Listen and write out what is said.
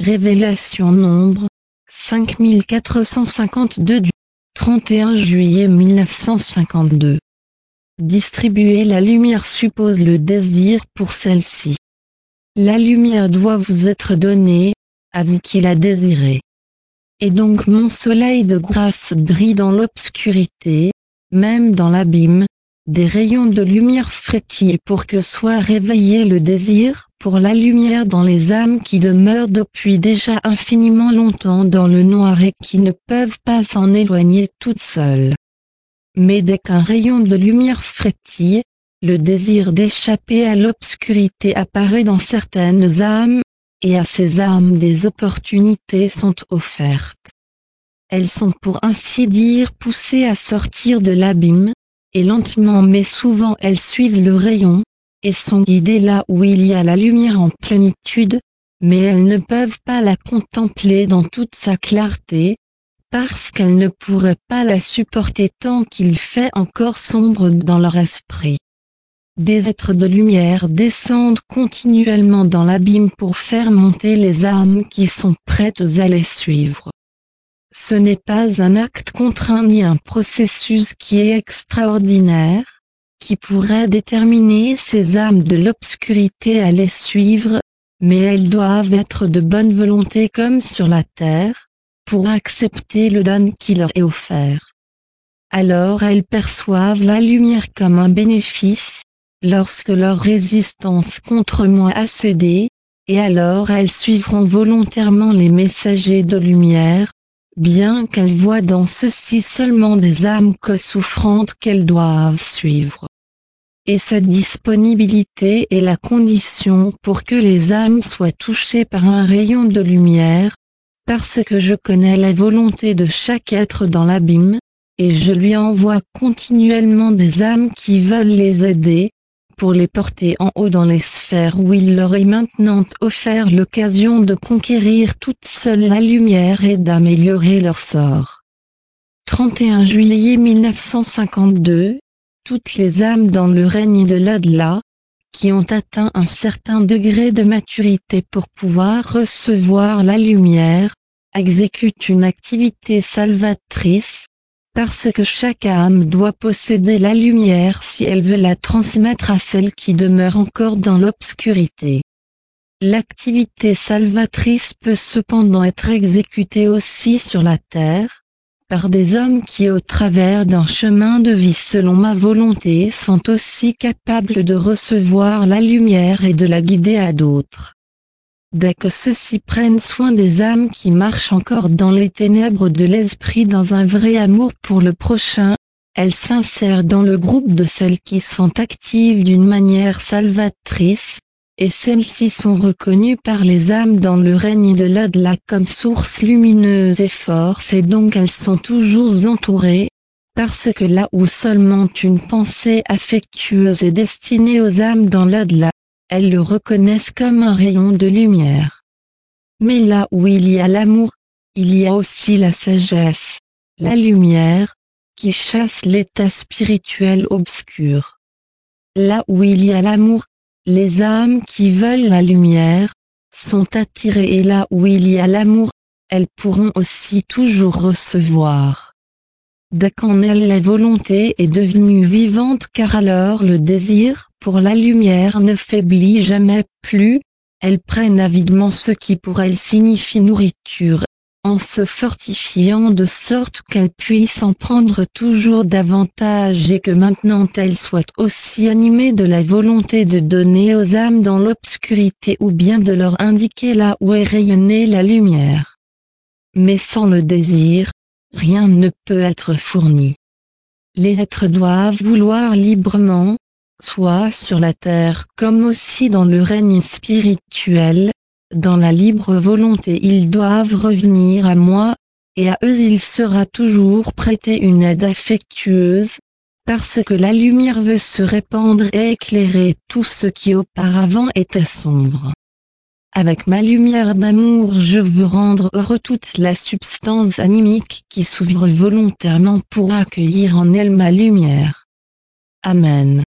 Révélation nombre 5452 du 31 juillet 1952. Distribuer la lumière suppose le désir pour celle-ci. La lumière doit vous être donnée, à vous qui la désirez. Et donc mon soleil de grâce brille dans l'obscurité, même dans l'abîme, des rayons de lumière frétillent pour que soit réveillé le désir pour la lumière dans les âmes qui demeurent depuis déjà infiniment longtemps dans le noir et qui ne peuvent pas s'en éloigner toutes seules. Mais dès qu'un rayon de lumière frétille, le désir d'échapper à l'obscurité apparaît dans certaines âmes, et à ces âmes des opportunités sont offertes. Elles sont pour ainsi dire poussées à sortir de l'abîme, et lentement mais souvent elles suivent le rayon, et sont guidées là où il y a la lumière en plénitude, mais elles ne peuvent pas la contempler dans toute sa clarté, parce qu'elles ne pourraient pas la supporter tant qu'il fait encore sombre dans leur esprit. Des êtres de lumière descendent continuellement dans l'abîme pour faire monter les âmes qui sont prêtes à les suivre. Ce n'est pas un acte contraint ni un processus qui est extraordinaire, qui pourrait déterminer ces âmes de l'obscurité à les suivre, mais elles doivent être de bonne volonté comme sur la terre, pour accepter le don qui leur est offert. Alors elles perçoivent la lumière comme un bénéfice, lorsque leur résistance contre moi a cédé, et alors elles suivront volontairement les messagers de lumière, bien qu'elles voient dans ceux-ci seulement des âmes souffrantes qu'elles doivent suivre. Et cette disponibilité est la condition pour que les âmes soient touchées par un rayon de lumière, parce que je connais la volonté de chaque être dans l'abîme, et je lui envoie continuellement des âmes qui veulent les aider, pour les porter en haut dans les sphères où il leur est maintenant offert l'occasion de conquérir toute seule la lumière et d'améliorer leur sort. 31 juillet 1952, toutes les âmes dans le règne de l'au-delà, qui ont atteint un certain degré de maturité pour pouvoir recevoir la lumière, exécutent une activité salvatrice, parce que chaque âme doit posséder la lumière si elle veut la transmettre à celle qui demeure encore dans l'obscurité. L'activité salvatrice peut cependant être exécutée aussi sur la terre, par des hommes qui au travers d'un chemin de vie selon ma volonté sont aussi capables de recevoir la lumière et de la guider à d'autres. Dès que ceux-ci prennent soin des âmes qui marchent encore dans les ténèbres de l'esprit dans un vrai amour pour le prochain, elles s'insèrent dans le groupe de celles qui sont actives d'une manière salvatrice, et celles-ci sont reconnues par les âmes dans le règne de l'au-delà comme source lumineuse et force et donc elles sont toujours entourées, parce que là où seulement une pensée affectueuse est destinée aux âmes dans l'au-delà, elles le reconnaissent comme un rayon de lumière. Mais là où il y a l'amour, il y a aussi la sagesse, la lumière, qui chasse l'état spirituel obscur. Là où il y a l'amour, les âmes qui veulent la lumière, sont attirées et là où il y a l'amour, elles pourront aussi toujours recevoir. Dès qu'en elles la volonté est devenue vivante car alors le désir pour la lumière ne faiblit jamais plus, elles prennent avidement ce qui pour elles signifie nourriture, en se fortifiant de sorte qu'elles puissent en prendre toujours davantage et que maintenant elles soient aussi animées de la volonté de donner aux âmes dans l'obscurité ou bien de leur indiquer là où est rayonnée la lumière. Mais sans le désir, rien ne peut être fourni. Les êtres doivent vouloir librement, soit sur la terre comme aussi dans le règne spirituel, dans la libre volonté ils doivent revenir à moi, et à eux il sera toujours prêté une aide affectueuse, parce que la lumière veut se répandre et éclairer tout ce qui auparavant était sombre. Avec ma lumière d'amour je veux rendre heureux toute la substance animique qui s'ouvre volontairement pour accueillir en elle ma lumière. Amen.